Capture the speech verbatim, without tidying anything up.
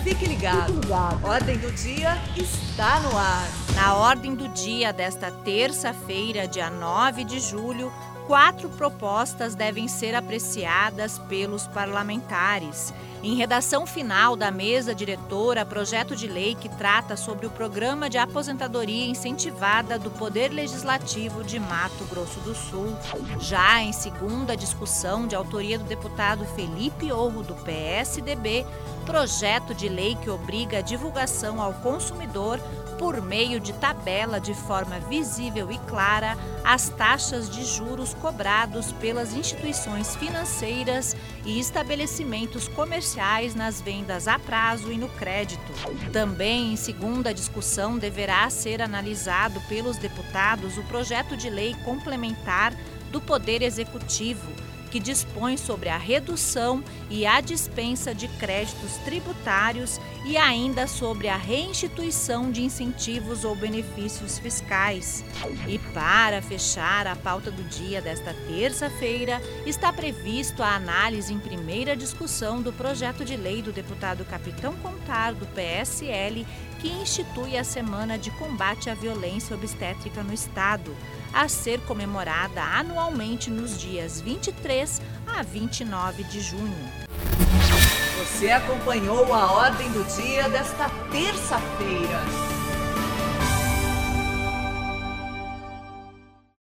Fique ligado. Fique ligado. Ordem do Dia está no ar. Na ordem do dia desta terça-feira, dia nove de julho, quatro propostas devem ser apreciadas pelos parlamentares. Em redação final da mesa diretora, projeto de lei que trata sobre o programa de aposentadoria incentivada do Poder Legislativo de Mato Grosso do Sul. Já em segunda discussão, de autoria do deputado Felipe Orro, do P S D B, projeto de lei que obriga a divulgação ao consumidor, por meio de tabela de forma visível e clara, as taxas de juros cobrados pelas instituições financeiras e estabelecimentos comerciais nas vendas a prazo e no crédito. Também em segunda discussão deverá ser analisado pelos deputados o projeto de lei complementar do Poder Executivo, que dispõe sobre a redução e a dispensa de créditos tributários e ainda sobre a reinstituição de incentivos ou benefícios fiscais. E para fechar a pauta do dia desta terça-feira, está previsto a análise em primeira discussão do projeto de lei do deputado Capitão Contar, do P S L, que institui a Semana de Combate à Violência Obstétrica no Estado, a ser comemorada anualmente nos dias vinte e três a vinte e nove de junho. Você acompanhou a Ordem do Dia desta terça-feira.